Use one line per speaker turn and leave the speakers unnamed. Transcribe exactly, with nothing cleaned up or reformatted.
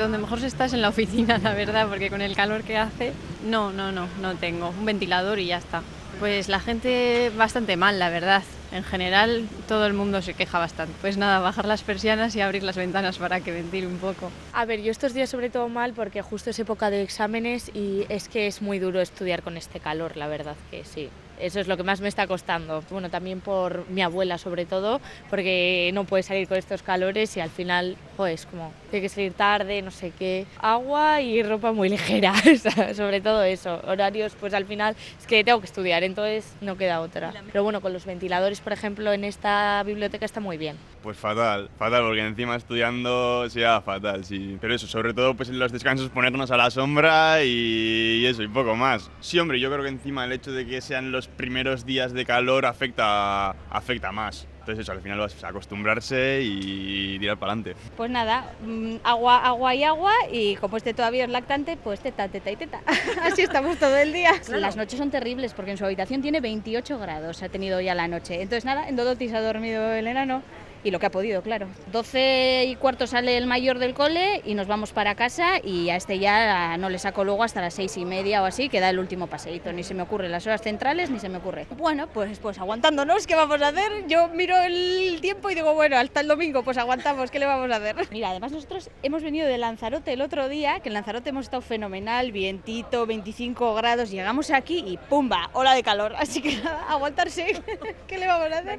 donde mejor se está es en la oficina, la verdad, porque con el calor que hace, no, no, no, no tengo. Un ventilador y ya está. Pues la gente bastante mal, la verdad. En general, todo el mundo se queja bastante. Pues nada, bajar las persianas y abrir las ventanas para que ventile un poco.
A ver, yo estos días sobre todo mal porque justo es época de exámenes y es que es muy duro estudiar con este calor, la verdad que sí. Eso es lo que más me está costando. Bueno, también por mi abuela sobre todo, porque no puede salir con estos calores y al final, pues como tiene que salir tarde, no sé qué. Agua y ropa muy ligera, sobre todo eso. Horarios, pues al final es que tengo que estudiar, entonces no queda otra. Pero bueno, con los ventiladores, por ejemplo, en esta biblioteca está muy bien.
Pues fatal, fatal, porque encima estudiando se va fatal, sí. Pero eso, sobre todo pues en los descansos ponernos a la sombra y eso, y poco más. Sí, hombre, yo creo que encima el hecho de que sean los primeros días de calor afecta, afecta más. Entonces eso, al final vas a acostumbrarse y tirar para adelante.
Pues nada, agua, agua y agua, y como este todavía es lactante, pues teta, teta y teta. Así estamos todo el día. Claro. Las noches son terribles porque en su habitación tiene veintiocho grados, ha tenido ya la noche. Entonces nada, en Dodotis ha dormido el enano. Y lo que ha podido, claro. doce y cuarto sale el mayor del cole y nos vamos para casa y a este ya no le saco luego hasta las seis y media o así, que da el último paseíto. Ni se me ocurre las horas centrales, ni se me ocurre. Bueno, pues, pues aguantándonos, ¿qué vamos a hacer? Yo miro el tiempo y digo, bueno, hasta el domingo, pues aguantamos, ¿qué le vamos a hacer? Mira, además nosotros hemos venido de Lanzarote el otro día, que en Lanzarote hemos estado fenomenal, vientito, veinticinco grados, llegamos aquí y ¡pumba! Ola de calor. Así que nada, aguantarse, ¿qué le vamos a hacer?